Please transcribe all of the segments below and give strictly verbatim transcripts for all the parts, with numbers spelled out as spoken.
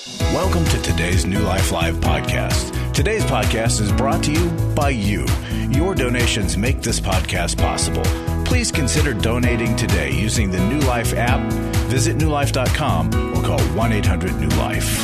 Welcome to today's New Life Live podcast. Today's podcast is brought to you by you. Your donations make this podcast possible. Please consider donating today using the New Life app. Visit new life dot com or call one eight hundred new life.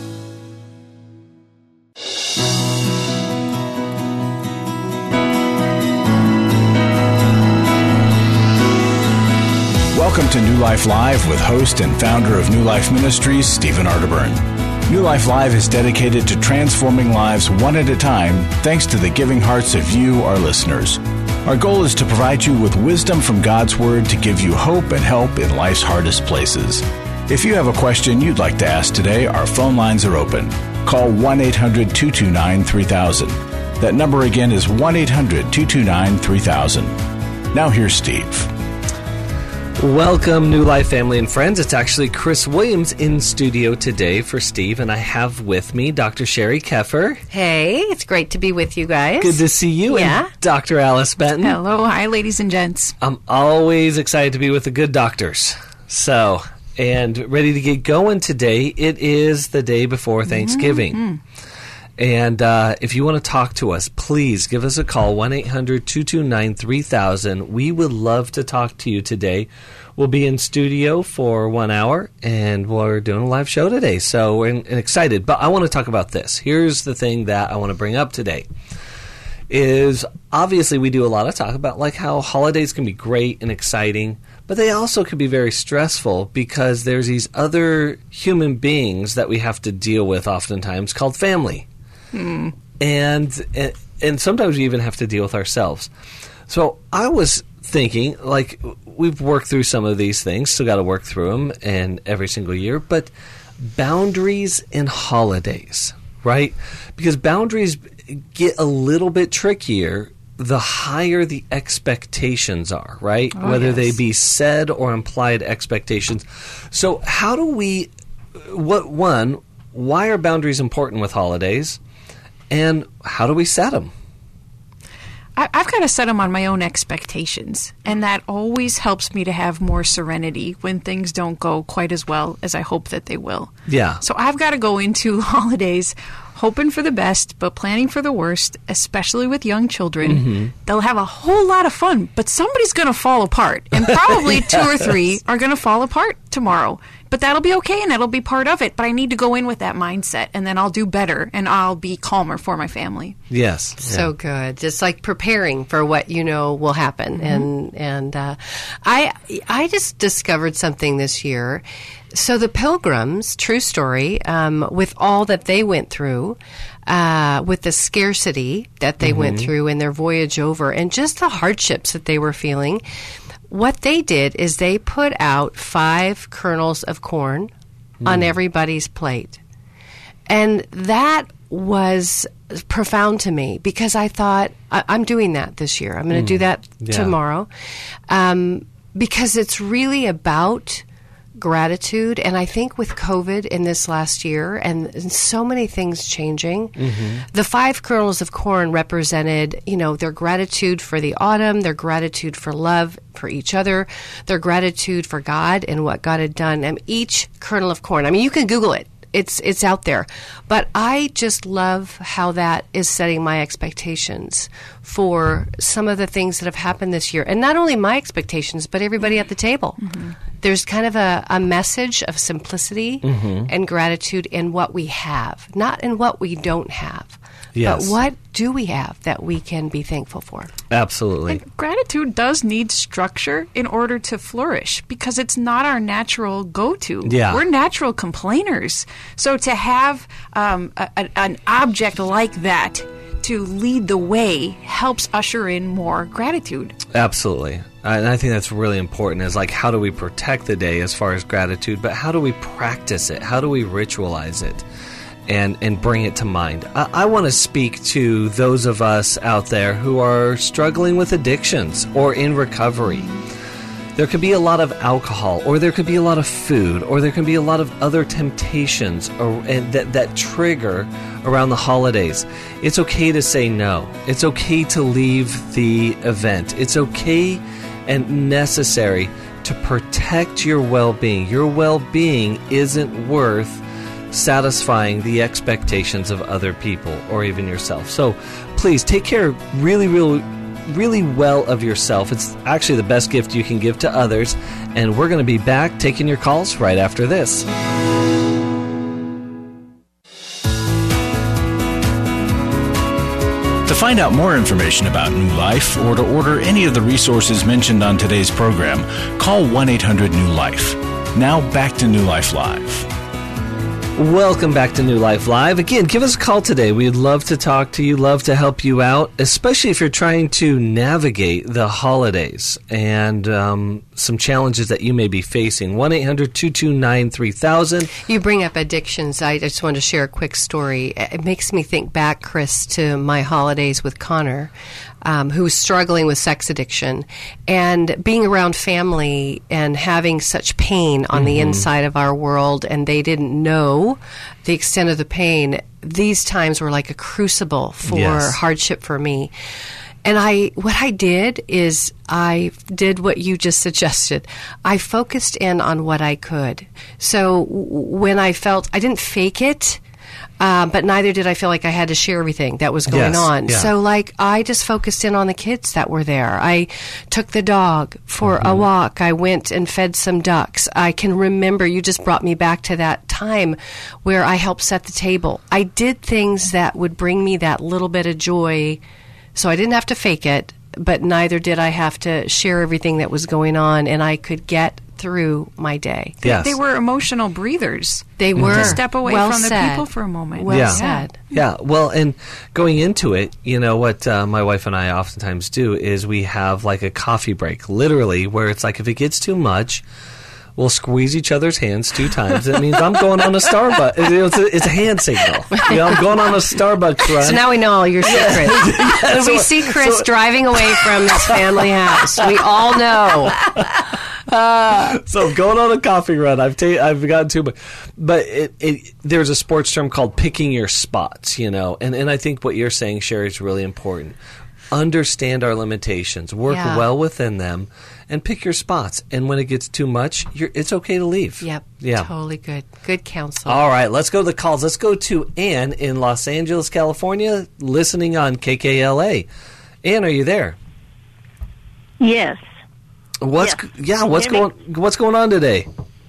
Welcome to New Life Live with host and founder of New Life Ministries, Stephen Arterburn. New Life Live is dedicated to transforming lives one at a time thanks to the giving hearts of you, our listeners. Our goal is to provide you with wisdom from God's Word to give you hope and help in life's hardest places. If you have a question you'd like to ask today, our phone lines are open. Call one eight hundred two two nine three thousand. That number again is one eight hundred two two nine three thousand. Now here's Steve. Welcome, New Life family and friends. It's actually Chris Williams in studio today for Steve, and I have with me Doctor Sherry Keffer. Hey, it's great to be with you guys. Good to see you. Yeah. And Doctor Alice Benton. Hello. Hi, ladies and gents. I'm always excited to be with the good doctors. So, and ready to get going today. It is the day before Thanksgiving. Mm-hmm. And uh, if you want to talk to us, please give us a call, one eight hundred two two nine three thousand. We would love to talk to you today. We'll be in studio for one hour, and we're doing a live show today, so we're in, excited. But I want to talk about this. Here's the thing that I want to bring up today, is obviously we do a lot of talk about like how holidays can be great and exciting, but they also can be very stressful because there's these other human beings that we have to deal with oftentimes called family. Hmm. And, and and sometimes we even have to deal with ourselves. So I was thinking, like, we've worked through some of these things, still got to work through them and every single year, but boundaries and holidays, right? Because boundaries get a little bit trickier the higher the expectations are, right? Oh, Whether yes. they be said or implied expectations. So how do we, what one, why are boundaries important with holidays? And how do we set them? I, I've got to set them on my own expectations, and that always helps me to have more serenity when things don't go quite as well as I hope that they will. Yeah. So I've got to go into holidays hoping for the best, but planning for the worst, especially with young children. Mm-hmm. They'll have a whole lot of fun, but somebody's going to fall apart, and probably yes. two or three are going to fall apart tomorrow. But that'll be okay, and that'll be part of it. But I need to go in with that mindset, and then I'll do better, and I'll be calmer for my family. Yes. So yeah. good. Just like preparing for what you know will happen. Mm-hmm. And and uh, I I just discovered something this year. So the Pilgrims, true story, um, with all that they went through, uh, with the scarcity that they mm-hmm. went through in their voyage over, and just the hardships that they were feeling, what they did is they put out five kernels of corn mm. on everybody's plate. And that was profound to me because I thought, I- I'm doing that this year. I'm going to mm. do that yeah. tomorrow. Um, because it's really about gratitude. And I think with COVID in this last year and, and so many things changing, mm-hmm. the five kernels of corn represented, you know, their gratitude for the autumn, their gratitude for love for each other, their gratitude for God and what God had done. And each kernel of corn, I mean, you can Google it. It's it's out there. But I just love how that is setting my expectations for some of the things that have happened this year. And not only my expectations, but everybody at the table. Mm-hmm. There's kind of a, a message of simplicity mm-hmm. and gratitude in what we have, not in what we don't have. Yes. But what do we have that we can be thankful for? Absolutely. And gratitude does need structure in order to flourish because it's not our natural go-to. Yeah. We're natural complainers. So to have um, a, a, an object like that to lead the way helps usher in more gratitude. Absolutely. And I think that's really important is like how do we protect the day as far as gratitude, but how do we practice it? How do we ritualize it? And, and bring it to mind. I, I want to speak to those of us out there who are struggling with addictions or in recovery. There could be a lot of alcohol, or there could be a lot of food, or there can be a lot of other temptations or, and that, that trigger around the holidays. It's okay to say no. It's okay to leave the event. It's okay and necessary to protect your well-being. Your well-being isn't worth satisfying the expectations of other people or even yourself. So please take care really, really, really well of yourself. It's actually the best gift you can give to others. And we're going to be back taking your calls right after this. To find out more information about New Life or to order any of the resources mentioned on today's program, call one eight hundred new life. Now back to New Life Live. Welcome back to New Life Live. Again, give us a call today. We'd love to talk to you, love to help you out, especially if you're trying to navigate the holidays and um, some challenges that you may be facing. one eight hundred two two nine three thousand. You bring up addictions. I just want to share a quick story. It makes me think back, Chris, to my holidays with Connor, um, who was struggling with sex addiction. And being around family and having such pain on mm-hmm. the inside of our world, and they didn't know the extent of the pain. These times were like a crucible for yes. hardship for me. And I, what I did is I did what you just suggested. I focused in on what I could. So w- when I felt, I didn't fake it, uh, but neither did I feel like I had to share everything that was going yes, on. yeah. So like I just focused in on the kids that were there. I took the dog for mm-hmm. a walk. I went and fed some ducks. I can remember, you just brought me back to that time where I helped set the table. I did things that would bring me that little bit of joy. So I didn't have to fake it, but neither did I have to share everything that was going on, and I could get through my day. Yes. They were emotional breathers. They were. To step away well from said. the people for a moment. Well yeah. said. Yeah, well, and going into it, you know, what uh, my wife and I oftentimes do is we have like a coffee break, literally, where it's like if it gets too much, we'll squeeze each other's hands two times. It means I'm going on a Starbucks. It's a, it's a hand signal. You know, I'm going on a Starbucks run. So now we know all your secrets. Yeah, When so- we see Chris so- driving away from his family house, we all know. So I'm going on a coffee run. I've ta- I've gotten too much, but it, it there's a sports term called picking your spots. You know, and and I think what you're saying, Sherry, is really important. Understand our limitations, work Yeah. well within them, and pick your spots. And when it gets too much, you're, it's okay to leave. Yep. Yeah. Totally good. Good counsel. All right, let's go to the calls. Let's go to Ann in Los Angeles, California, listening on K K L A. Ann, are you there? Yes. What's Yeah. yeah? What's Hear me? going What's going on today?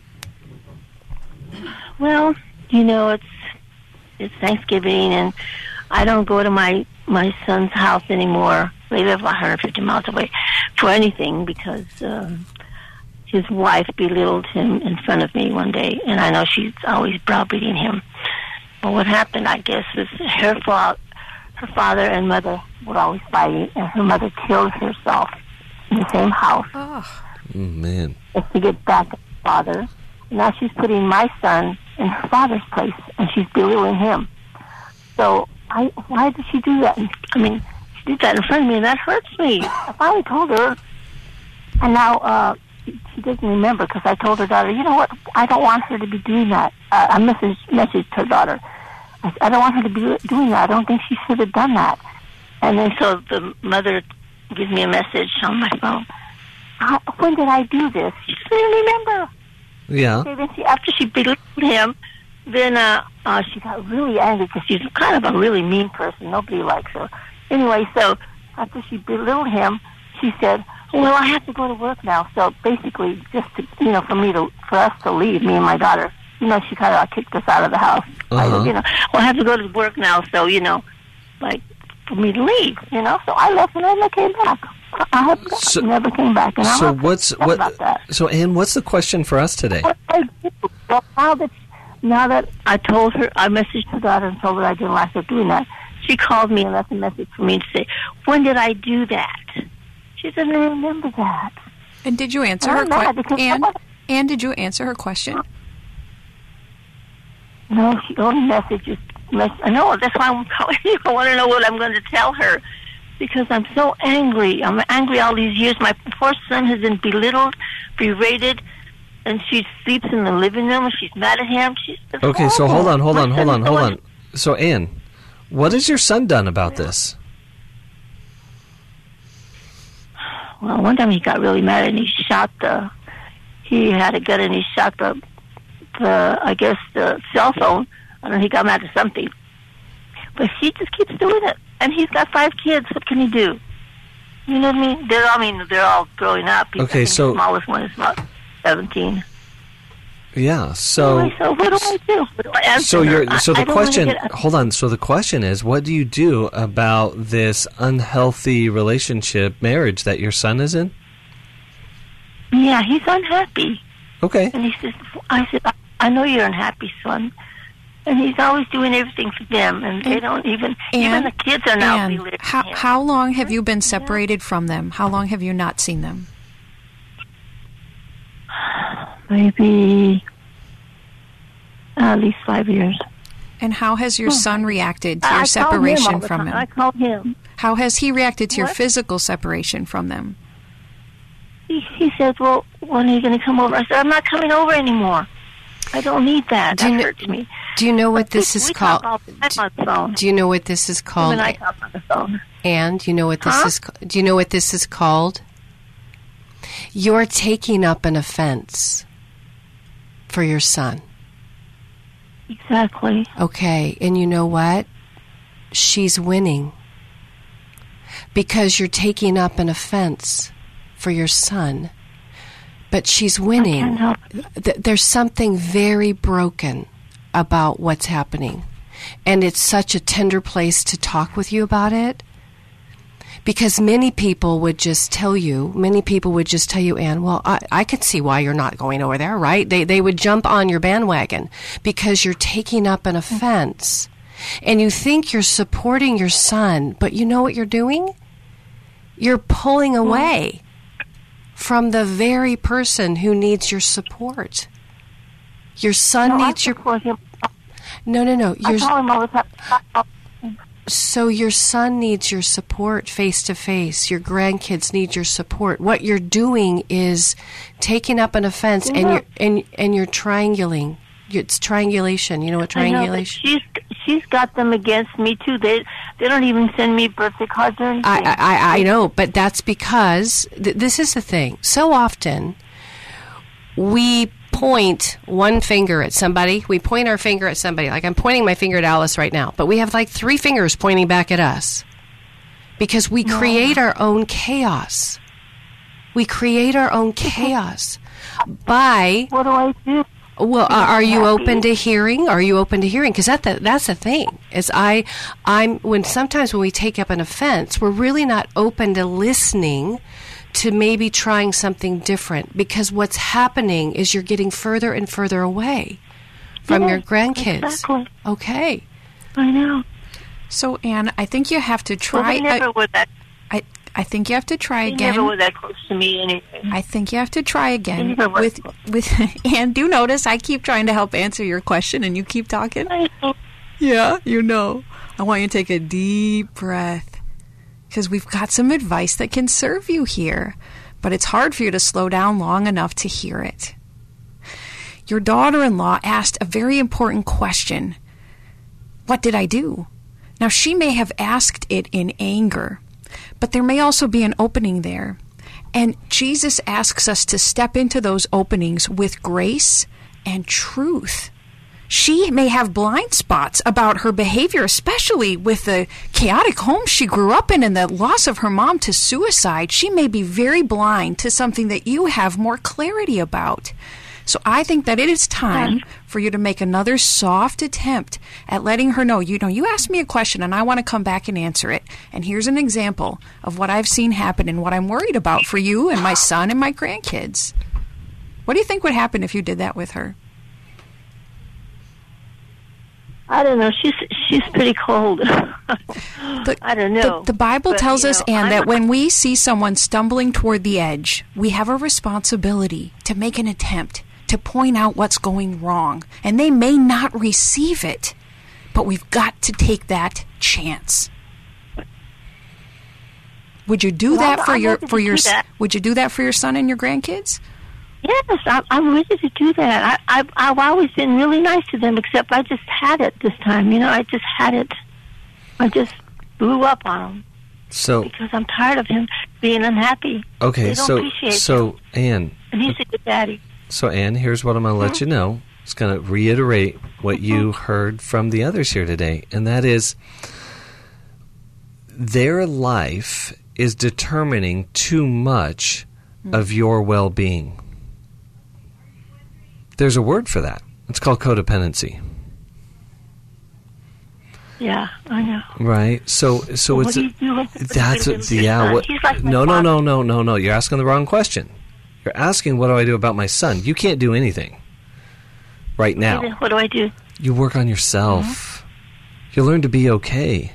Well, you know, it's it's Thanksgiving, and I don't go to my my son's house anymore. They live one hundred fifty miles away for anything because um, his wife belittled him in front of me one day, and I know she's always browbeating him. But what happened, I guess, was her fault. Her father and mother were always fighting, and her mother killed herself in the same house. Oh. Oh, man. Is to get back at her father. Now she's putting my son in her father's place, and she's belittling him. So, I why did she do that? I mean, she did that in front of me, and that hurts me. I finally told her, and now uh, she, she doesn't remember because I told her daughter, you know what? I don't want her to be doing that. Uh, I messaged, messaged her daughter. I, said, I don't want her to be doing that. I don't think she should have done that. And then so the mother gives me a message on my phone. How, when did I do this? She doesn't remember. Yeah. Okay, then she, after she belittled him, then uh, uh, she got really angry because she's kind of a really mean person. Nobody likes her. Anyway, so after she belittled him, she said, well, I have to go to work now. So basically, just to, you know, for me to, for us to leave, me and my daughter, you know, she kind of kicked us out of the house. Uh-huh. I, you know, well, I have to go to work now, so, you know, like, for me to leave, you know. So I left and I never came back. I, I have So- never came back. And So I'm what's upset what? about that. So Ann, what's the question for us today? What I do? Well, now that now that I told her, I messaged her daughter and told her I didn't like her doing that. She called me and left a message for me to say, "When did I do that?" She doesn't remember that. And did you answer I'm her mad question? because And, someone- and did you answer her question? No, she only messages. Mess- no, that's why I'm calling you. I want to know what I'm going to tell her because I'm so angry. I'm angry all these years. My poor son has been belittled, berated, and she sleeps in the living room. And she's mad at him. She's it's Okay, so horrible. hold on, hold My on, hold son on, is hold so on. So Ann, what has your son done about this? Well, one time he got really mad and he shot the. He had a gun and he shot the the, I guess, the cell phone. I don't know, he got mad at something. But she just keeps doing it. And he's got five kids. What can he do? You know what I mean? They're, I mean, they're all growing up. Okay, I think so... the smallest one is about seventeen. Yeah, so... Anyway, so what do I do? What do I answer So, you're, her? so I, the I don't question... wanna get- Hold on. So the question is, what do you do about this unhealthy relationship, marriage that your son is in? Yeah, he's unhappy. Okay. And he says, I said, I, I know you're unhappy, son. And he's always doing everything for them. And, they don't even... even Ann, the kids are now Ann, belittling how, him. how long have you been separated from them? How long have you not seen them? Maybe at least five years. And how has your son reacted to I- your I call him all separation the from time. him? I call him. How has he reacted to your What? physical separation from them? He, he said, well, when are you going to come over? I said, I'm not coming over anymore. I don't need that. Do you That kn- hurts me. Do you know what But this we, is we called? talk all the time on the phone. Do you know what this is Him called? and I talk on the phone. And do you know what this Huh? is? ca- Do you know what this is called? You're taking up an offense for your son. Exactly. Okay, and you know what? She's winning because you're taking up an offense for your son. But she's winning. can't help Th- There's something very broken about what's happening. And it's such a tender place to talk with you about it. Because many people would just tell you, many people would just tell you, Ann, well, I, I could see why you're not going over there, right? They, they would jump on your bandwagon because you're taking up an offense. And you think you're supporting your son, but you know what you're doing? You're pulling away from the very person who needs your support. Your son No, I needs your... support him. No, no, no. I Your, call him all the time. so your son needs your support face to face. Your grandkids need your support. What you're doing is taking up an offense, and Yeah. you're and and you're triangulating. It's triangulation. You know what I know, but triangulation? she's she's got them against me too. They they don't even send me birthday cards or anything. I, I I know, but that's because th- this is the thing. So often we point one finger at somebody. We point our finger at somebody. Like I'm pointing my finger at Alice right now, but we have like three fingers pointing back at us because we create our own chaos. We create our own chaos by. What do I do? Well, are, are you happy. open to hearing? Are you open to hearing? Because that, that that's the thing. Is I, I'm when sometimes when we take up an offense, we're really not open to listening to maybe trying something different. Because what's happening is you're getting further and further away from Yeah, your grandkids. exactly. Okay. I know. So, Ann, I think you have to Well, try. they never I, were that. I, I think you have to try They again. never were that close to me anyway. I think you have to try again They never were. with with. And do notice I keep trying to help answer your question, and you keep talking. I know. Yeah, you know. I want you to take a deep breath because we've got some advice that can serve you here, but it's hard for you to slow down long enough to hear it. Your daughter-in-law asked a very important question. What did I do? Now, she may have asked it in anger, but there may also be an opening there. And Jesus asks us to step into those openings with grace and truth. She may have blind spots about her behavior, especially with the chaotic home she grew up in and the loss of her mom to suicide. She may be very blind to something that you have more clarity about. So I think that it is time for you to make another soft attempt at letting her know, you know, you asked me a question and I want to come back and answer it. And here's an example of what I've seen happen and what I'm worried about for you and my son and my grandkids. What do you think would happen if you did that with her? I don't know. She's she's pretty cold. The, I don't know. The, the Bible But, tells you us, know, Anne, I'm that not- when we see someone stumbling toward the edge, we have a responsibility to make an attempt to point out what's going wrong. And they may not receive it, but we've got to take that chance. Would you do Well, that I'm- for I'm your ready for to your do that. Would you do that for your son and your grandkids? Yes, I'm, I'm ready to do that. I, I've, I've always been really nice to them, except I just had it this time. You know, I just had it. I just blew up on him So, because I'm tired of him being unhappy. okay, They don't so, appreciate so, Ann, And he's a good daddy. so, Ann, here's what I'm going to let you know. Just going to reiterate what you heard from the others here today, and that is their life is determining too much of your well-being. There's a word for that. It's called codependency. Yeah, I know. Right. So, so Well, it's what do you do with- that's with a, your yeah. son? What, He's like my no, no, father. no, no, no, no. You're asking the wrong question. You're asking, what do I do about my son? You can't do anything right now. What do I do? You work on yourself. Mm-hmm. You learn to be okay,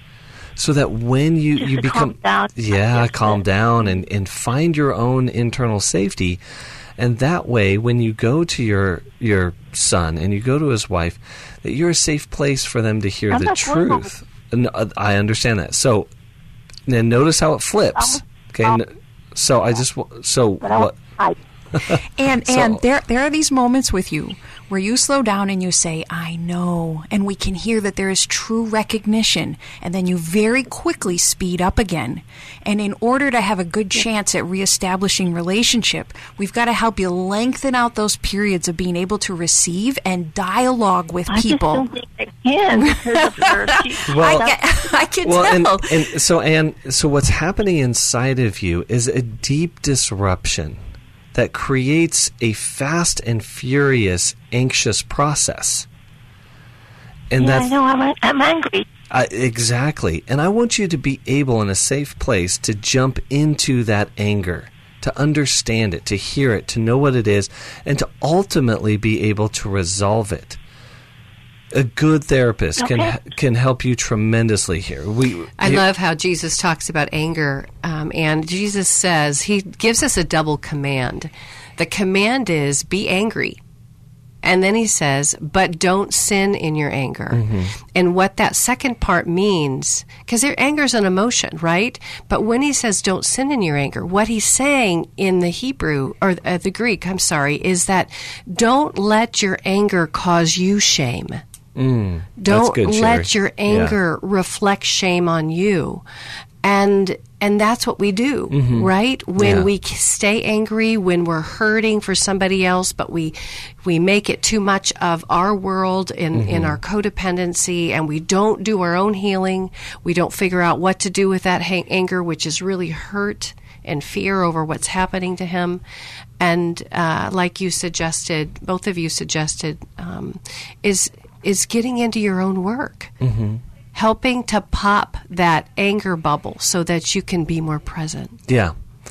so that when you Just you to become calm down. yeah, Yes, calm yes. down and and find your own internal safety. And that way, when you go to your your son and you go to his wife, that you're a safe place for them to hear I'm the not going over- truth. And uh, I understand that. So, then notice how it flips. Okay, n- so I just w- so But I what? I, And So- and there there are these moments with you where you slow down and you say, "I know," and we can hear that there is true recognition, and then you very quickly speed up again. And in order to have a good chance at reestablishing relationship, we've got to help you lengthen out those periods of being able to receive and dialogue with I just people. don't think I can because of her. She, Well- I, can, I can Well, and, tell. and so and so, what's happening inside of you is a deep disruption that creates a fast and furious, anxious process. And yeah, I that's know. I'm, I'm angry. I, exactly. And I want you to be able, in a safe place, to jump into that anger, to understand it, to hear it, to know what it is, and to ultimately be able to resolve it. A good therapist Okay. can can help you tremendously here. We I here- love how Jesus talks about anger, um, and Jesus says, he gives us a double command. The command is, be angry. And then he says, but don't sin in your anger. Mm-hmm. And what that second part means, because anger is an emotion, right? But when he says don't sin in your anger, what he's saying in the Hebrew, or uh, the Greek, I'm sorry, is that don't let your anger cause you shame. Mm, Don't that's good, let Sherry. your anger reflect shame on you. And and that's what we do, right? When Yeah. we k- stay angry, when we're hurting for somebody else, but we we make it too much of our world in, in our codependency, and we don't do our own healing. We don't figure out what to do with that ha- anger, which is really hurt and fear over what's happening to him. And uh, like you suggested, both of you suggested, um, is is getting into your own work. Mm-hmm. Helping to pop that anger bubble so that you can be more present. Yeah.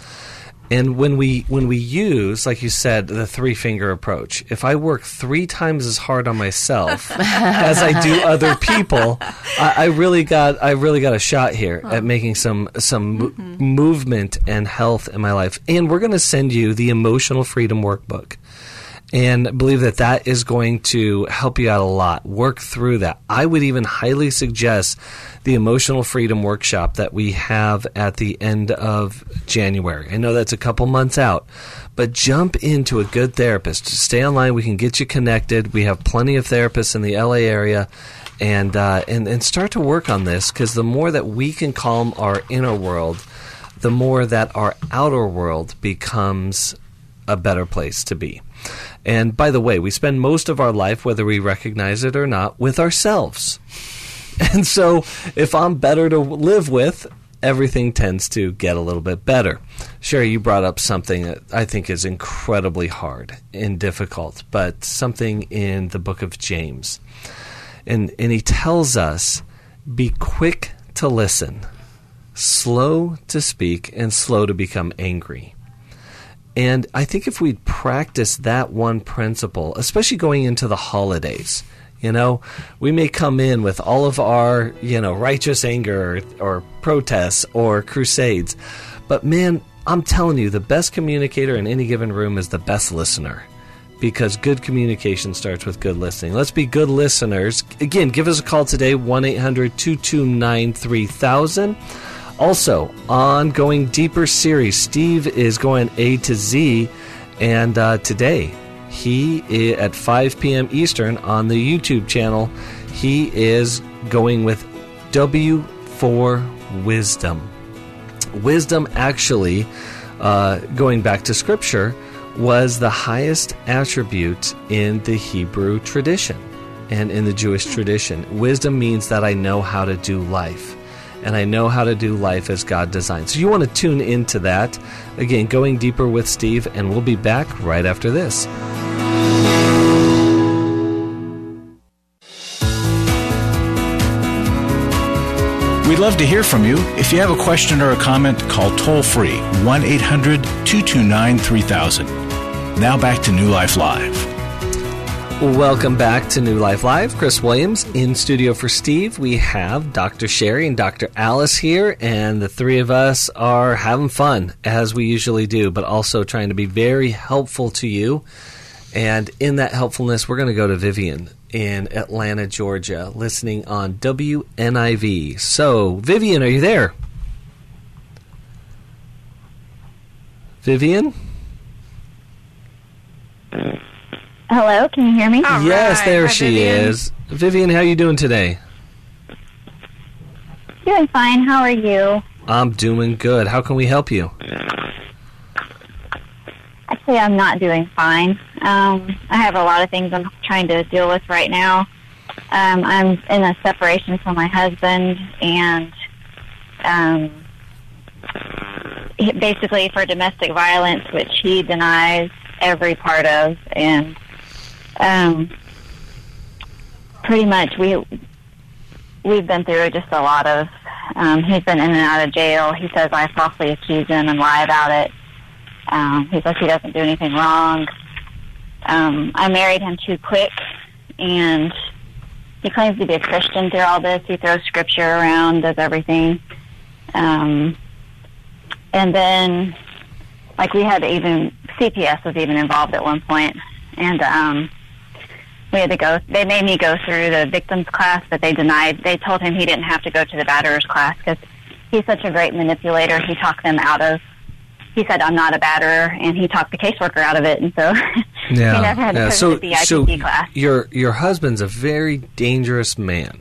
And when we when we use, like you said, the three finger approach, if I work three times as hard on myself as I do other people, I, I really got I really got a shot here Oh. at making some some mo- Mm-hmm. movement and health in my life. And we're going to send you the Emotional Freedom Workbook. And believe that that is going to help you out a lot. Work through that. I would even highly suggest the Emotional Freedom Workshop that we have at the end of January. I know that's a couple months out, but jump into a good therapist. Stay online. We can get you connected. We have plenty of therapists in the L A area. And, uh, and, and start to work on this, because the more that we can calm our inner world, the more that our outer world becomes a better place to be. And by the way, we spend most of our life, whether we recognize it or not, with ourselves. And so if I'm better to live with, everything tends to get a little bit better. Sherry, you brought up something that I think is incredibly hard and difficult, but something in the book of James. And, and he tells us, be quick to listen, slow to speak, and slow to become angry. And I think if we'd practice that one principle, especially going into the holidays, you know, we may come in with all of our, you know, righteous anger or, or protests or crusades. But man, I'm telling you, the best communicator in any given room is the best listener, because good communication starts with good listening. Let's be good listeners. Again, give us a call today, one eight hundred two two nine three thousand. Also, ongoing Deeper series, Steve is going A to Z, and uh, today, he is, at five p.m. Eastern on the YouTube channel, he is going with W for Wisdom. Wisdom, actually, uh, going back to Scripture, was the highest attribute in the Hebrew tradition and in the Jewish tradition. Wisdom means that I know how to do life, and I know how to do life as God designed. So you want to tune into that. Again, Going Deeper with Steve, and we'll be back right after this. We'd love to hear from you. If you have a question or a comment, call toll-free one eight hundred two two nine three thousand. Now back to New Life Live. Welcome back to New Life Live. Chris Williams in studio for Steve. We have Doctor Sherry and Doctor Alice here, and the three of us are having fun, as we usually do, but also trying to be very helpful to you. And in that helpfulness, we're going to go to Vivian in Atlanta, Georgia, listening on W N I V. So, Vivian, are you there? Vivian? Hello, can you hear me? All yes, right. there Hi, she Vivian. is. Vivian, how are you doing today? Doing fine. How are you? I'm doing good. How can we help you? Actually, I'm not doing fine. Um, I have a lot of things I'm trying to deal with right now. Um, I'm in a separation from my husband, and um, he- basically for domestic violence, which he denies every part of, and um, pretty much we we've been through just a lot of. Um, he's been in and out of jail. He says I falsely accuse him and lie about it. Um, he says he doesn't do anything wrong. Um, I married him too quick, and he claims to be a Christian through all this. He throws scripture around, does everything. Um, and then, like, we had to even, C P S was even involved at one point, and um, we had to go, they made me go through the victims class, but they denied, they told him he didn't have to go to the batterers class because he's such a great manipulator. He talked them out of, he said, I'm not a batterer, and he talked the caseworker out of it, and so he never had to yeah. go So, to the I P C so class. your your husband's a very dangerous man,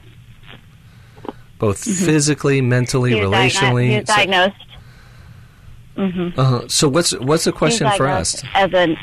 both physically, mentally, He was relationally. Diagnosed, he was So- diagnosed. Mm-hmm. Uh-huh. So what's what's the question for us? As a,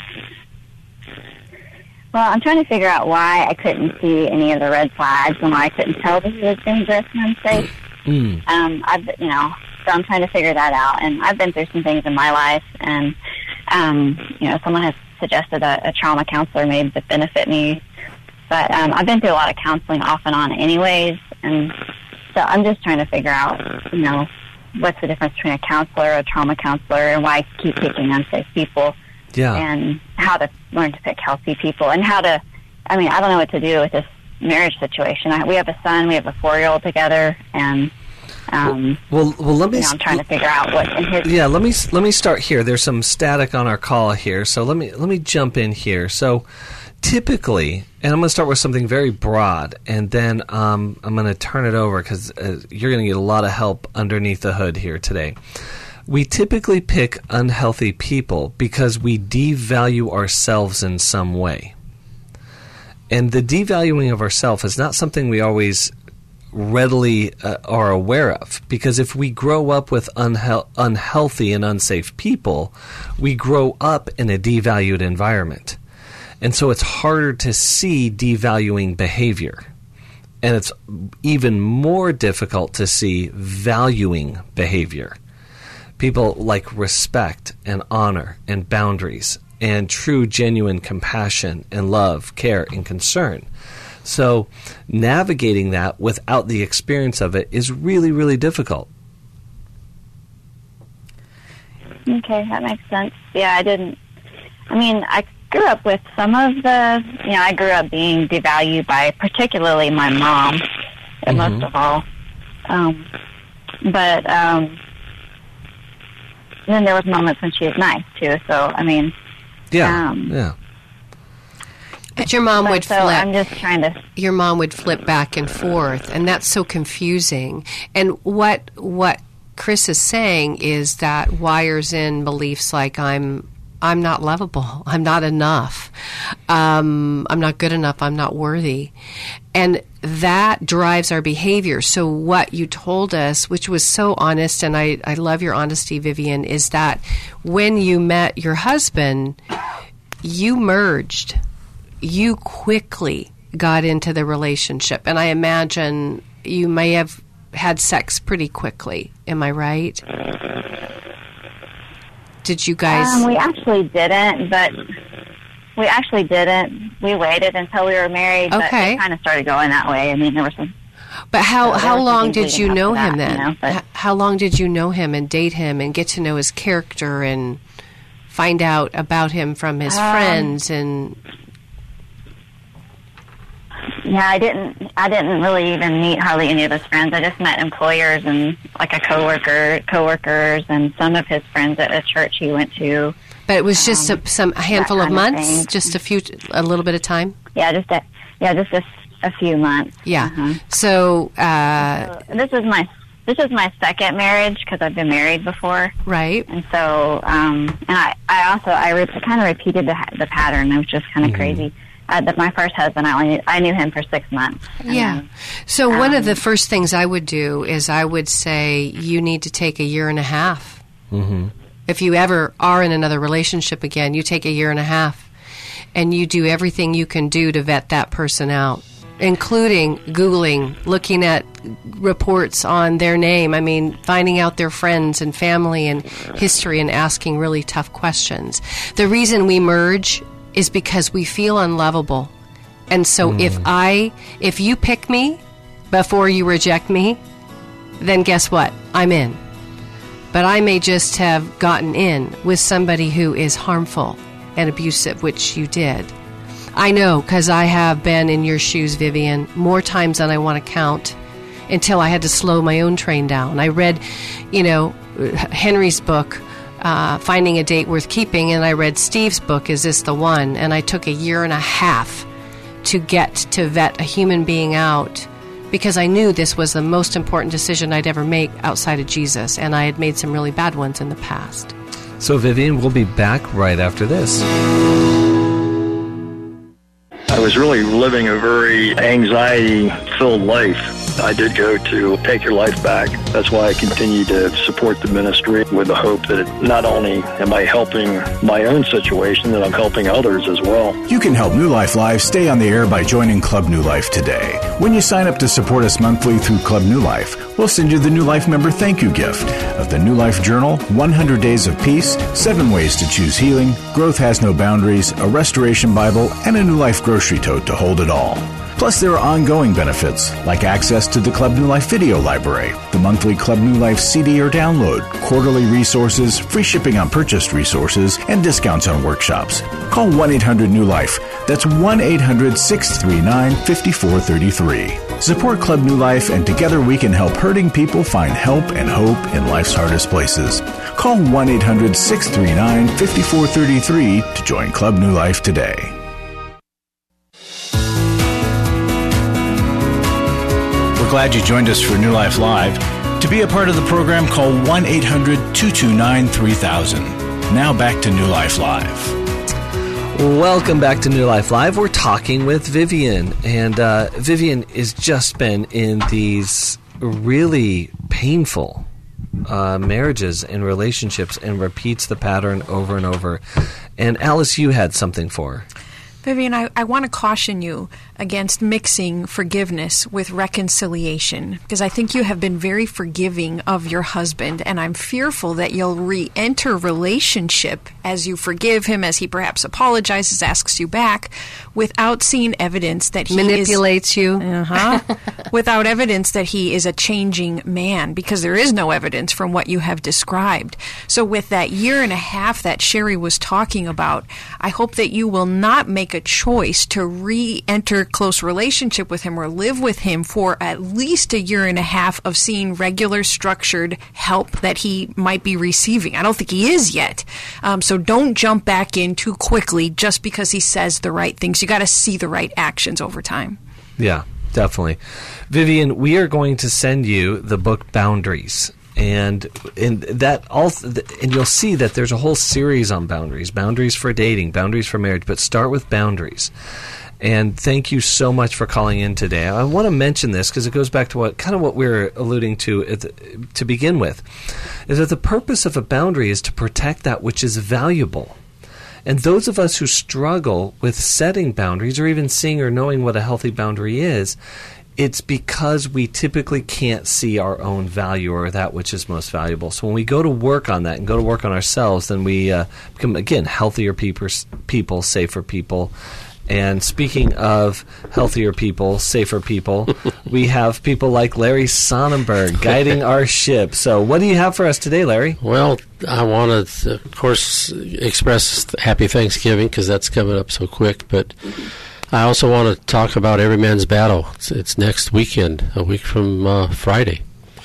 well, I'm trying to figure out why I couldn't see any of the red flags and why I couldn't tell that he was dangerous and unsafe. Mm. Um, I've, you know, so I'm trying to figure that out. And I've been through some things in my life, and um, you know, someone has suggested a, a trauma counselor may benefit me, but um, I've been through a lot of counseling off and on, anyways, and so I'm just trying to figure out, you know, what's the difference between a counselor, a trauma counselor, and why I keep picking unsafe people, Yeah. and how to learn to pick healthy people, and how to, I mean, I don't know what to do with this marriage situation. I, we have a son, we have a four-year-old together, and um, Well, well, let me. you know, I'm trying to figure out what in his. Yeah, let me let me start here. There's some static on our call here, so let me let me jump in here. So, typically, and I'm going to start with something very broad, and then um, I'm going to turn it over because uh, you're going to get a lot of help underneath the hood here today. We typically pick unhealthy people because we devalue ourselves in some way. And the devaluing of ourselves is not something we always readily uh, are aware of, because if we grow up with unhe- unhealthy and unsafe people, we grow up in a devalued environment. And so it's harder to see devaluing behavior. And it's even more difficult to see valuing behavior. People like respect and honor and boundaries and true, genuine compassion and love, care, and concern. So navigating that without the experience of it is really, really difficult. Okay, that makes sense. Yeah, I didn't. I mean, I grew up with some of the. You know, I grew up being devalued by particularly my mom, mm-hmm. most of all. Um, but um, then there was moments when she was nice too. So I mean, Yeah, um, yeah. But your mom but would so flip. I'm just trying to. Your mom would flip back and forth, and that's so confusing. And what what Chris is saying is that wires in beliefs like I'm I'm not lovable. I'm not enough. Um, I'm not good enough. I'm not worthy. And that drives our behavior. So what you told us, which was so honest, and I, I love your honesty, Vivian, is that when you met your husband, you merged. You quickly got into the relationship. And I imagine you may have had sex pretty quickly. Am I right? Did you guys? Um, we actually didn't, but we actually didn't. We waited until we were married, but Okay. it kind of started going that way. I mean, there was some. But how, So there how were some long things did you leading up know to him that, then? you know, but- H- how long did you know him and date him and get to know his character and find out about him from his Um, friends and Yeah, I didn't. I didn't really even meet hardly any of his friends. I just met employers and like a coworker, coworkers, and some of his friends at a church he went to. but it was just Um, a, some a handful of kind of months, thing. just a few, a little bit of time. Yeah, just a, yeah, just a, a few months. Yeah. Uh-huh. So uh, So this is my this is my second marriage because I've been married before, right. and so um, and I I also I re- kind of repeated the the pattern. It was just kind of crazy. Uh, that my first husband, I only I knew him for six months. And Yeah. then, So one of um, the first things I would do is I would say you need to take a year and a half. Mm-hmm. If you ever are in another relationship again, you take a year and a half and you do everything you can do to vet that person out, including Googling, looking at reports on their name. I mean, finding out their friends and family and history and asking really tough questions. The reason we merge is because we feel unlovable. And so if I, if you pick me before you reject me, then guess what? I'm in. But I may just have gotten in with somebody who is harmful and abusive, which you did. I know, because I have been in your shoes, Vivian, more times than I want to count, until I had to slow my own train down. I read, you know, Henry's book, uh, Finding a Date Worth Keeping, and I read Steve's book, Is This the One? And I took a year and a half to get to vet a human being out, because I knew this was the most important decision I'd ever make outside of Jesus, and I had made some really bad ones in the past. So, Vivian, we'll be back right after this. I was really living a very anxiety-filled life. I did go to Take Your Life Back. That's why I continue to support the ministry with the hope that it, not only am I helping my own situation, that I'm helping others as well. You can help New Life Live stay on the air by joining Club New Life today. When you sign up to support us monthly through Club New Life, we'll send you the New Life member thank you gift of the New Life Journal, one hundred Days of Peace, seven Ways to Choose Healing, Growth Has No Boundaries, a Restoration Bible, and a New Life grocery tote to hold it all. Plus, there are ongoing benefits, like access to the Club New Life video library, the monthly Club New Life C D or download, quarterly resources, free shipping on purchased resources, and discounts on workshops. Call one eight hundred new life. That's one eight hundred six three nine five four three three. Support Club New Life, and together we can help hurting people find help and hope in life's hardest places. Call one eight hundred six three nine five four three three to join Club New Life today. Glad you joined us for New Life Live. To be a part of the program, call one eight hundred two two nine three thousand. Now back to New Life Live. Welcome back to New Life Live. We're talking with Vivian. And uh, Vivian has just been in these really painful uh, marriages and relationships and repeats the pattern over and over. And Alice, you had something for her. Vivian, I, I want to caution you against mixing forgiveness with reconciliation, because I think you have been very forgiving of your husband, and I'm fearful that you'll re-enter relationship as you forgive him, as he perhaps apologizes, asks you back, without seeing evidence that he Manipulates is, you. Uh-huh, without evidence that he is a changing man, because there is no evidence from what you have described. So with that year and a half that Sherry was talking about, I hope that you will not make a choice to re-enter close relationship with him or live with him for at least a year and a half of seeing regular structured help that he might be receiving. I don't think he is yet. Um, so don't jump back in too quickly just because he says the right things. You got to see the right actions over time. Yeah, definitely. Vivian, we are going to send you the book Boundaries. And and that also, and you'll see that there's a whole series on boundaries, boundaries for dating, boundaries for marriage, but start with boundaries. And thank you so much for calling in today. I want to mention this because it goes back to what kind of what we were alluding to at the, to begin with, is that the purpose of a boundary is to protect that which is valuable. And those of us who struggle with setting boundaries or even seeing or knowing what a healthy boundary is, it's because we typically can't see our own value or that which is most valuable. So when we go to work on that and go to work on ourselves, then we uh, become, again, healthier people, people, safer people. And speaking of healthier people, safer people, we have people like Larry Sonnenberg guiding our ship. So what do you have for us today, Larry? Well, I want to, of course, express happy Thanksgiving because that's coming up so quick, but I also want to talk about Every Man's Battle. It's, it's next weekend, a week from uh, Friday.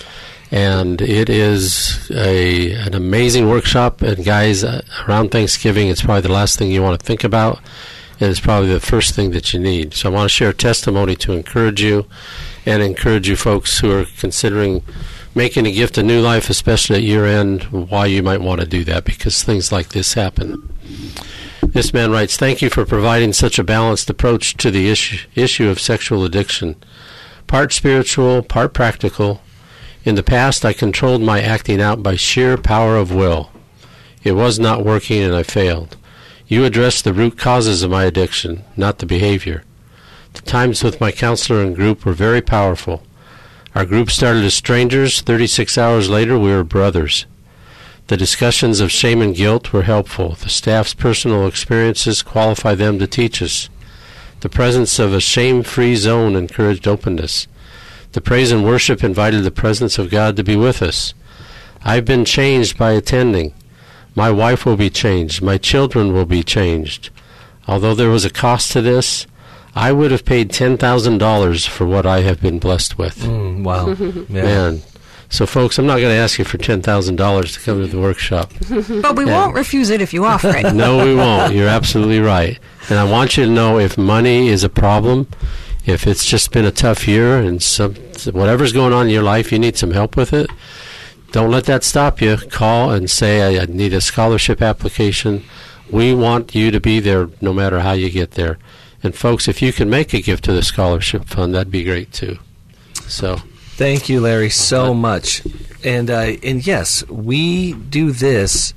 And it is a an amazing workshop. And guys, uh, around Thanksgiving, it's probably the last thing you want to think about. And it's probably the first thing that you need. So I want to share a testimony to encourage you and encourage you folks who are considering making a gift of new life, especially at year end, why you might want to do that, because things like this happen. This man writes, "Thank you for providing such a balanced approach to the issue, issue of sexual addiction. Part spiritual, part practical. In the past, I controlled my acting out by sheer power of will. It was not working and I failed. You addressed the root causes of my addiction, not the behavior. The times with my counselor and group were very powerful. Our group started as strangers. thirty-six hours later, we were brothers. The discussions of shame and guilt were helpful. The staff's personal experiences qualified them to teach us. The presence of a shame-free zone encouraged openness. The praise and worship invited the presence of God to be with us. I've been changed by attending. My wife will be changed. My children will be changed. Although there was a cost to this, I would have paid ten thousand dollars for what I have been blessed with." Mm, wow. Yeah. Man. So, folks, I'm not going to ask you for ten thousand dollars to come to the workshop. But we Yeah. won't refuse it if you offer it. No, we won't. You're absolutely right. And I want you to know, if money is a problem, if it's just been a tough year and some whatever's going on in your life, you need some help with it, don't let that stop you. Call and say, I need a scholarship application. We want you to be there no matter how you get there. And, folks, if you can make a gift to the scholarship fund, that'd be great, too. So... Thank you, Larry, so much. And uh, and yes, we do this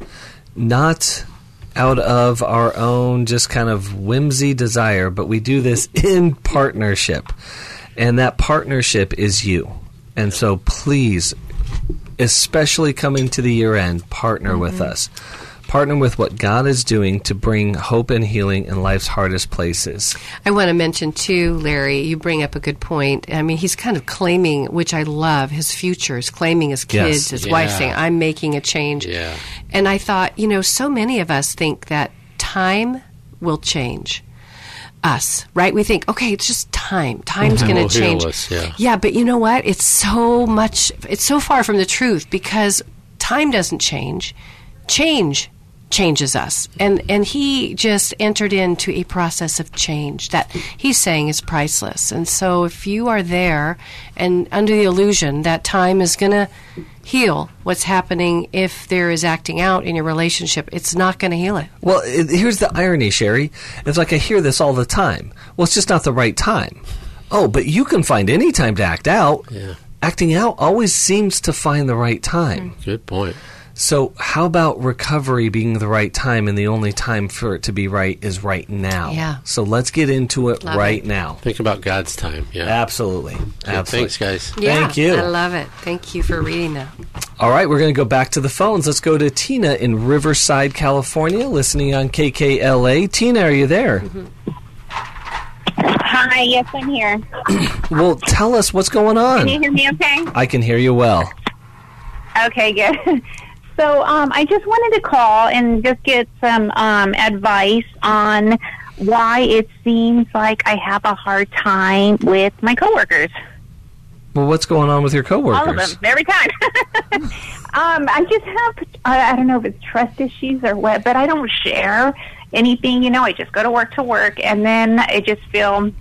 not out of our own just kind of whimsy desire, but we do this in partnership. And that partnership is you. And so please, especially coming to the year end, partner mm-hmm. with us. Partner with what God is doing to bring hope and healing in life's hardest places. I want to mention, too, Larry, you bring up a good point. I mean, he's kind of claiming, which I love, his futures, claiming his kids, Yes. his Yeah. wife, saying, I'm making a change. Yeah. And I thought, you know, so many of us think that time will change us, right? We think, okay, it's just time. Time's Time going will to heal change. us, yeah. Yeah, but you know what? It's so much, it's so far from the truth, because time doesn't change. Change changes us. And and he just entered into a process of change that he's saying is priceless. And so if you are there and under the illusion that time is going to heal what's happening if there is acting out in your relationship, it's not going to heal it. Well, it, here's the irony, Sherry. It's like I hear this all the time. Well, it's just not the right time. Oh, but you can find any time to act out. Yeah. Acting out always seems to find the right time. Good point. So how about recovery being the right time, and the only time for it to be right is right now? Yeah. So let's get into it Love right it. now. Think about God's time. Yeah. Absolutely. Okay, Absolutely. thanks, guys. Yeah, Thank you. I love it. Thank you for reading that. All right, we're going to go back to the phones. Let's go to Tina in Riverside, California, listening on K K L A. Tina, are you there? Mm-hmm. Hi, yes, I'm here. Well, tell us what's going on. Can you hear me okay? I can hear you well. Okay, good. So um, I just wanted to call and just get some um, advice on why it seems like I have a hard time with my coworkers. Well, what's going on with your coworkers? All of them, every time. um, I just have, I, I don't know if it's trust issues or what, but I don't share anything. You know, I just go to work to work, and then I just feel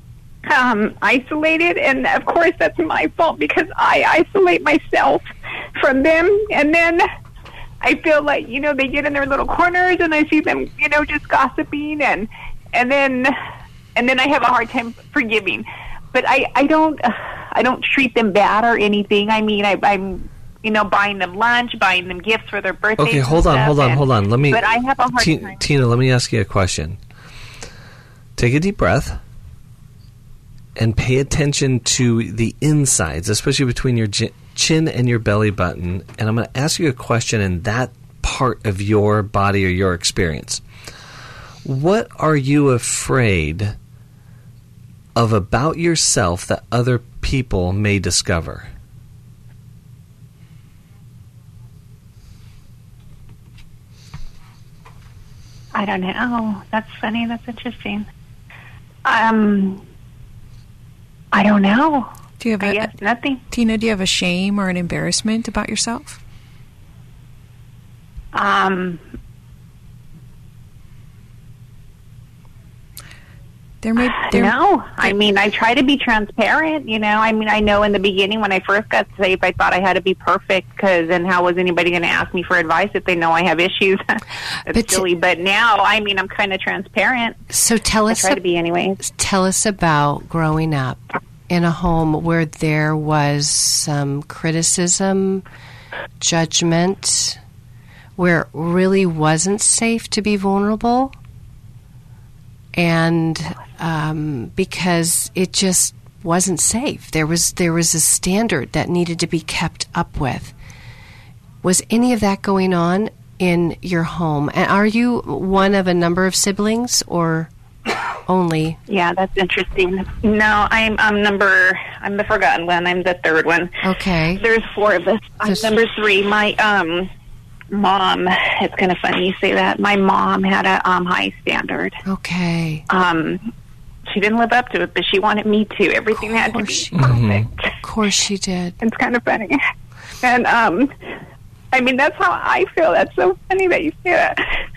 um, isolated. And, of course, that's my fault because I isolate myself. from them. And then I feel like, you know, they get in their little corners and I see them, you know, just gossiping, and and then and then I have a hard time forgiving. But I, I don't I don't treat them bad or anything. I mean, I, I'm, you know, buying them lunch, buying them gifts for their birthdays. Okay, hold on, hold on, and, hold on. Let me. But I have a hard T- time. Tina, let me ask you a question. Take a deep breath and pay attention to the insides, especially between your j- chin and your belly button. And I'm going to ask you a question in that part of your body or your experience. What are you afraid of about yourself that other people may discover? I don't know. That's funny. That's interesting. Um, I don't know. Do you have I a, guess nothing. Tina, do you have a shame or an embarrassment about yourself? Um, There may there, no. I mean, I try to be transparent, you know. I mean, I know in the beginning when I first got saved, I thought I had to be perfect, because then how was anybody going to ask me for advice if they know I have issues? That's But t- silly. But now, I mean, I'm kind of transparent. So tell I us, try ab- to be anyway. tell us about growing up in a home where there was some criticism, judgment, where it really wasn't safe to be vulnerable, and um, because it just wasn't safe. There was there was a standard that needed to be kept up with. Was any of that going on in your home? And are you one of a number of siblings, or only? Yeah, that's interesting. No, I'm I'm number I'm the forgotten one. I'm the third one. Okay. There's four of us. I'm There's- number three. My um mom. It's kind of funny you say that. My mom had a um high standard. Okay. Um, she didn't live up to it, but she wanted me to. Everything had to be course she perfect. Of course she did. It's kind of funny. And um, I mean, that's how I feel. That's so funny that you say that.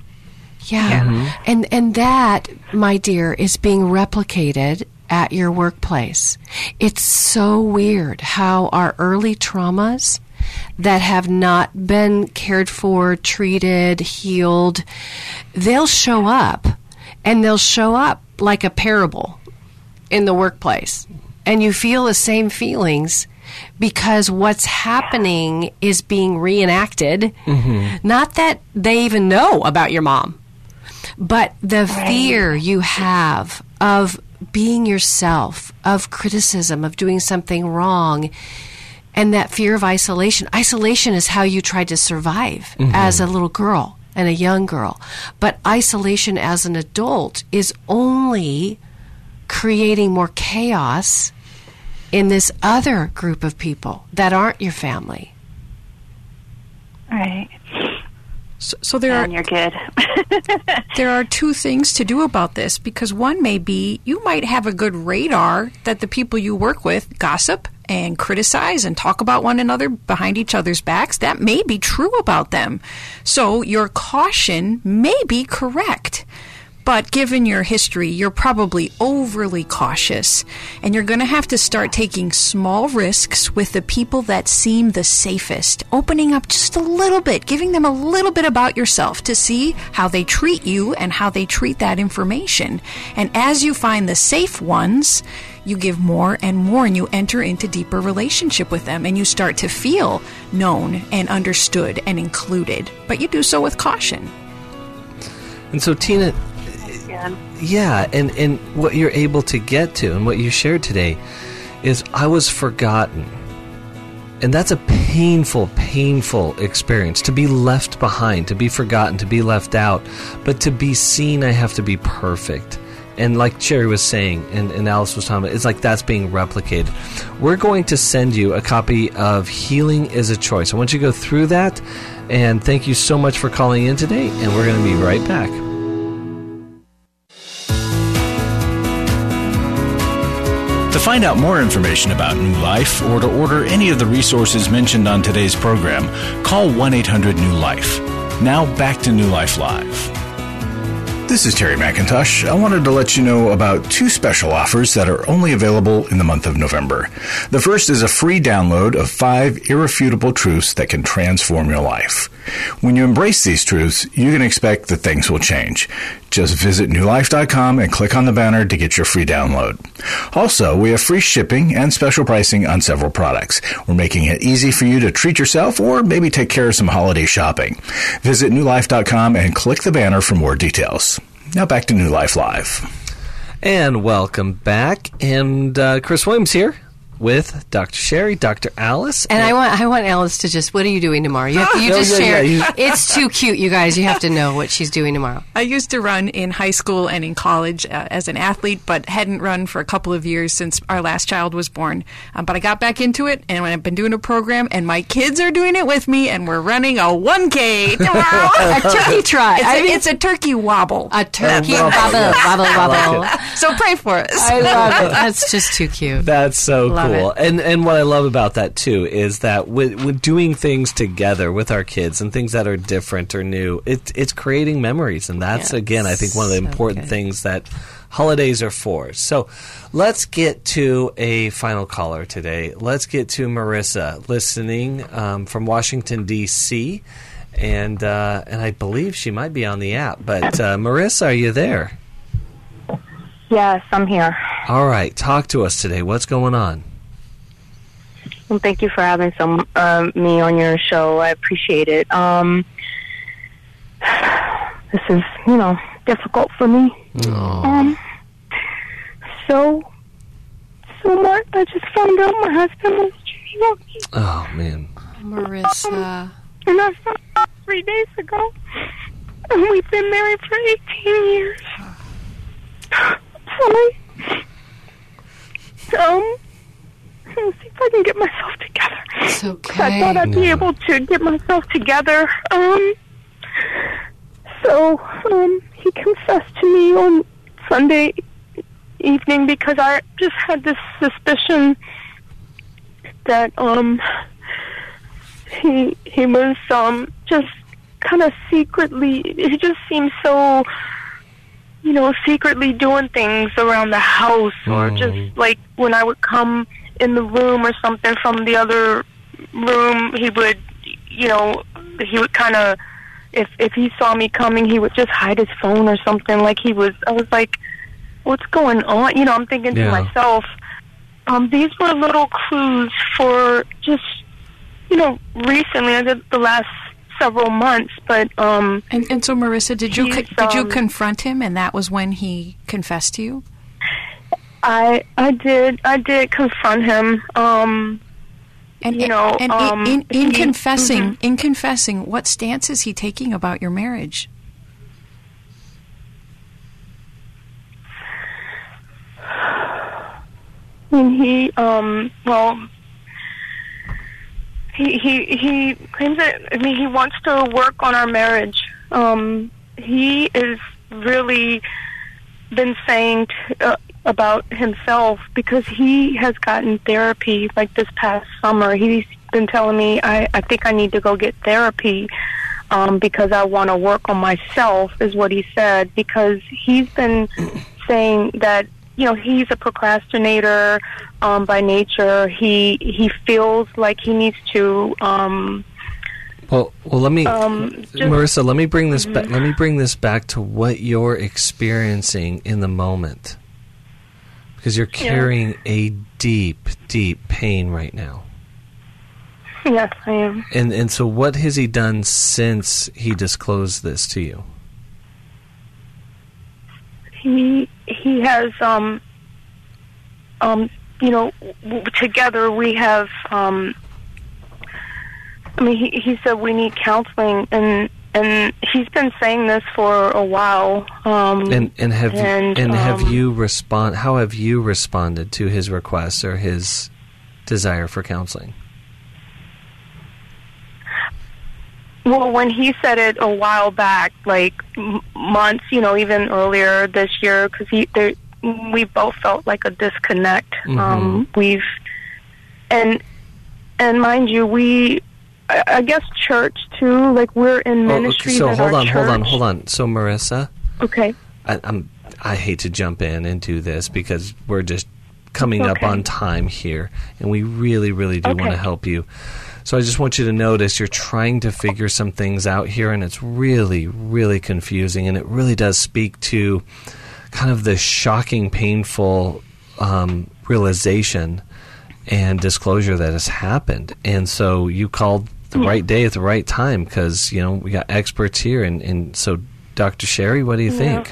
Yeah. And and that, my dear, is being replicated at your workplace. It's so weird how our early traumas that have not been cared for, treated, healed, they'll show up, and they'll show up like a parable in the workplace. And you feel the same feelings because what's happening is being reenacted. Mm-hmm. Not that they even know about your mom, but the fear you have of being yourself, of criticism, of doing something wrong, and that fear of isolation. Isolation is how you tried to survive mm-hmm. as a little girl and a young girl. But isolation as an adult is only creating more chaos in this other group of people that aren't your family. Right. So, so there And are you're good. there are two things to do about this, because one may be you might have a good radar that the people you work with gossip and criticize and talk about one another behind each other's backs. That may be true about them. So your caution may be correct. But given your history, you're probably overly cautious, and you're going to have to start taking small risks with the people that seem the safest, opening up just a little bit, giving them a little bit about yourself to see how they treat you and how they treat that information. And as you find the safe ones, you give more and more, and you enter into deeper relationship with them, and you start to feel known and understood and included. But you do so with caution. And so, Tina, yeah, and, and what you're able to get to and what you shared today is I was forgotten. And that's a painful, painful experience, to be left behind, to be forgotten, to be left out. But to be seen, I have to be perfect. And like Sherry was saying, and, and Alice was talking about, it's like that's being replicated. We're going to send you a copy of Healing is a Choice. I want you to go through that. And thank you so much for calling in today. And we're going to be right back. To find out more information about New Life or to order any of the resources mentioned on today's program, call one eight hundred new life. Now back to New Life Live. This is Terry McIntosh. I wanted to let you know about two special offers that are only available in the month of November. The first is a free download of five irrefutable truths that can transform your life. When you embrace these truths, you can expect that things will change. Just visit new life dot com and click on the banner to get your free download. Also, we have free shipping and special pricing on several products. We're making it easy for you to treat yourself or maybe take care of some holiday shopping. Visit new life dot com and click the banner for more details. Now back to New Life Live. And welcome back. And uh, Chris Williams here with Doctor Sherry, Doctor Alice. And, and I want I want Alice to just, what are you doing tomorrow? You, have to, you Oh, just yeah, share. yeah, you- It's too cute, you guys. You have to know what she's doing tomorrow. I used to run in high school and in college uh, as an athlete, but hadn't run for a couple of years since our last child was born. Um, but I got back into it, and I've been doing a program, and my kids are doing it with me, and we're running a one K tomorrow. A turkey trot. It's, I a, mean- it's a turkey wobble. A turkey Oh, wobble, wobble, wobble. So pray for us. I love it. That's just too cute. That's so Love cool. it. And and what I love about that too is that with, with doing things together with our kids and things that are different or new, it, it's creating memories. And that's, Yeah, again, I think one of the so important good. things that holidays are for. So let's get to a final caller today. Let's get to Marissa, listening um, from Washington, D C And, uh, and I believe she might be on the app. But uh, Marissa, are you there? Yes, I'm here. All right. Talk to us today. What's going on? Well, thank you for having some uh, me on your show. I appreciate it. Um, this is, you know, difficult for me. Um, so, so Mark, I just found out my husband was cheating on me, Oh, man. Marissa. and I found out three days ago. And we've been married for eighteen years. Sorry. Um. Let's see if I can get myself together. It's I okay. thought I'd be No. able to get myself together. Um, so, um, he confessed to me on Sunday evening because I just had this suspicion that, um, he, he was, um, just kind of secretly, he just seemed so, you know, secretly doing things around the house or Mm. just like when I would come in the room or something from the other room, he would, you know, he would kind of, if if he saw me coming, he would just hide his phone or something. Like he was, I was like, what's going on? You know, I'm thinking Yeah. to myself, um, these were little clues for just, you know, recently, I did the last several months, but, um, And, and so, Marissa, did you He's, did you um, confront him, and that was when he confessed to you? I I did I did confront him. Um, And You know, and um, in, in, in he- confessing, mhm. in confessing, what stance is he taking about your marriage? and he um well he he he claims that, I mean, he wants to work on our marriage. Um, he is really been saying t- uh, about himself because he has gotten therapy like this past summer. He's been telling me, I, I think I need to go get therapy um, because I want to work on myself, is what he said, because he's been saying that, you know, he's a procrastinator um, by nature. He he feels like he needs to um, Well, well, let me, Um, just- Marissa. Let me bring this back. Let me bring this back to what you're experiencing in the moment, because you're carrying a deep, deep pain right now. yes, I am. And and so, what has he done since he disclosed this to you? He he has um um you know w- together we have um I mean he he said we need counseling, and and he's been saying this for a while. Um And and have and, and have um, you respond? How have you responded to his request or his desire for counseling? Well, when he said it a while back, like m- months, you know, even earlier this year, because he, there, we both felt like a disconnect. Mhm. Um, we've, and and mind you, we, I, I guess, church too. Like we're in Oh, ministry. okay, so at hold our on, hold on, church. hold on. So Marissa, Okay. I, I'm. I hate to jump in and do this because we're just coming Okay. up on time here, and we really, really do want Okay. to help you. So I just want you to notice you're trying to figure some things out here, and it's really, really confusing, and it really does speak to kind of the shocking, painful um, realization and disclosure that has happened. And so you called the Yeah. right day at the right time because, you know, we got experts here. And, and so, Doctor Sherry, what do you Yeah. think?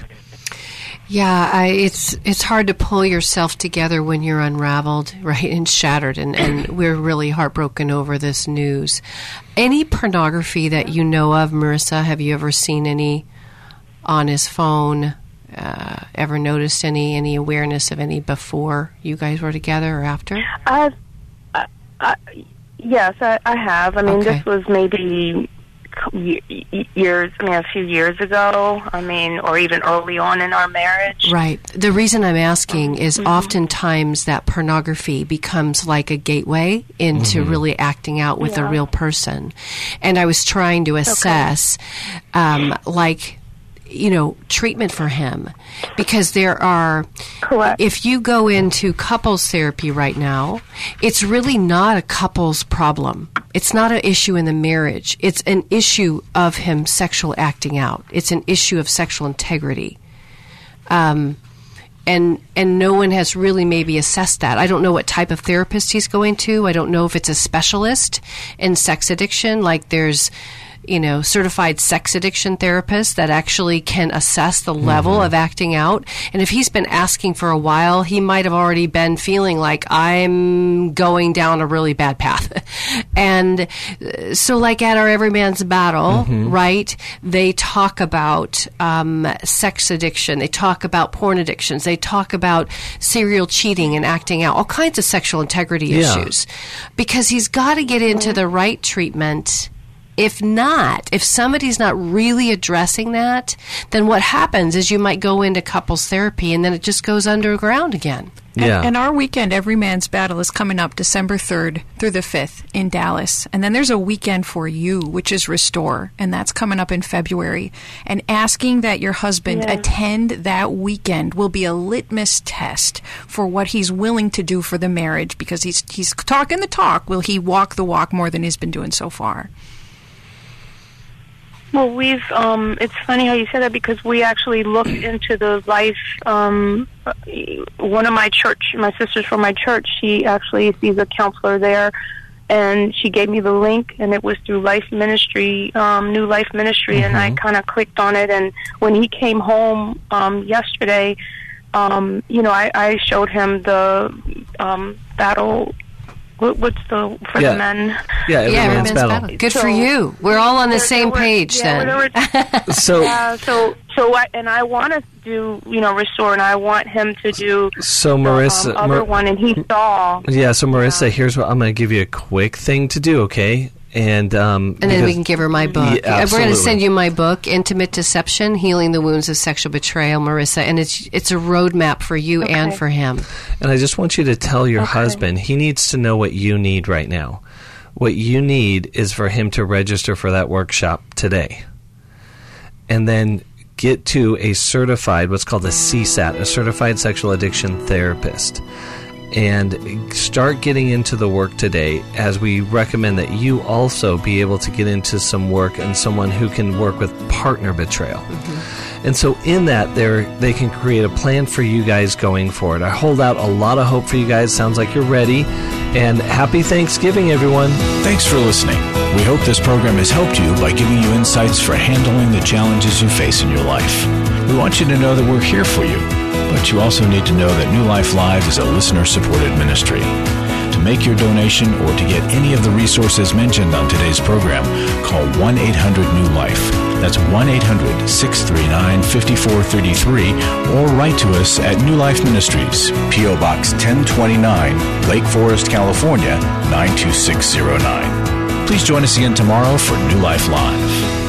Yeah, I, it's it's hard to pull yourself together when you're unraveled, right, and shattered, and, and we're really heartbroken over this news. Any pornography that you know of, Marissa, have you ever seen any on his phone? Uh, ever noticed any any awareness of any before you guys were together or after? I've, I, I, yes, I, I have. I mean, Okay. this was maybe y- y- years, I mean, a few years ago, I mean, or even early on in our marriage. Right. The reason I'm asking is oftentimes that pornography becomes like a gateway into really acting out with a Yeah. real person. And I was trying to assess, um, like, you know, treatment for him. Because there are, Correct. if you go into couples therapy right now, it's really not a couples problem. It's not an issue in the marriage. It's an issue of him sexual acting out. It's an issue of sexual integrity. Um, and and no one has really maybe assessed that. I don't know what type of therapist he's going to. I don't know if it's a specialist in sex addiction, like there's, you know, certified sex addiction therapists that actually can assess the level of acting out. And if he's been asking for a while, he might have already been feeling like I'm going down a really bad path. And uh, so like at our Everyman's Battle, right, they talk about um, sex addiction. They talk about porn addictions. They talk about serial cheating and acting out, all kinds of sexual integrity Yeah. issues. Because he's got to get into the right treatment. If not, if somebody's not really addressing that, then what happens is you might go into couples therapy and then it just goes underground again. Yeah. And, and our weekend, Every Man's Battle, is coming up December third through the fifth in Dallas. And then there's a weekend for you, which is Restore, and that's coming up in February. And asking that your husband Yeah. attend that weekend will be a litmus test for what he's willing to do for the marriage, because he's he's talking the talk. Will he walk the walk more than he's been doing so far? Well, we've, um, it's funny how you said that because we actually looked into the life, um, one of my church, my sisters from my church, she actually sees a counselor there, and she gave me the link, and it was through Life Ministry, um, New Life Ministry, and I kind of clicked on it, and when he came home, um, yesterday, um, you know, I, I showed him the, um, battle, what, what's the, for Yeah. the men? Yeah, Every yeah, Man's Everyman's Battle. Battle. Good So- for you. We're all on the There- same there were- page yeah, then. there were- So, Yeah, so so I, and I want to do, you know, Restore, and I want him to do so the Marissa, um, other Mar- one, and he saw. yeah, so Marissa, Yeah. here's what I'm going to give you a quick thing to do, okay? And um, And then we because- can give her my book. Yeah, Uh, We're going absolutely. to send you my book, Intimate Deception, Healing the Wounds of Sexual Betrayal, Marissa. And it's it's a roadmap for you and Okay. for him. And I just want you to tell your Okay. husband he needs to know what you need right now. What you need is for him to register for that workshop today. And then get to a certified, what's called a C SAT, a Certified Sexual Addiction Therapist. And start getting into the work today, as we recommend that you also be able to get into some work and someone who can work with partner betrayal. And so in that, there they can create a plan for you guys going forward. I hold out a lot of hope for you guys. Sounds like you're ready. And happy Thanksgiving, everyone. Thanks for listening. We hope this program has helped you by giving you insights for handling the challenges you face in your life. We want you to know that we're here for you, but you also need to know that New Life Live is a listener-supported ministry. To make your donation or to get any of the resources mentioned on today's program, call one eight hundred new life. That's one eight hundred, six three nine, five four three three, or write to us at New Life Ministries, P O Box ten twenty-nine, Lake Forest, California, nine two six zero nine. Please join us again tomorrow for New Life Live.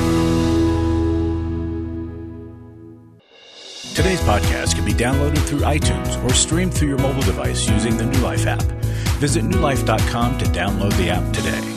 Today's podcast can be downloaded through iTunes or streamed through your mobile device using the New Life app. Visit new life dot com to download the app today.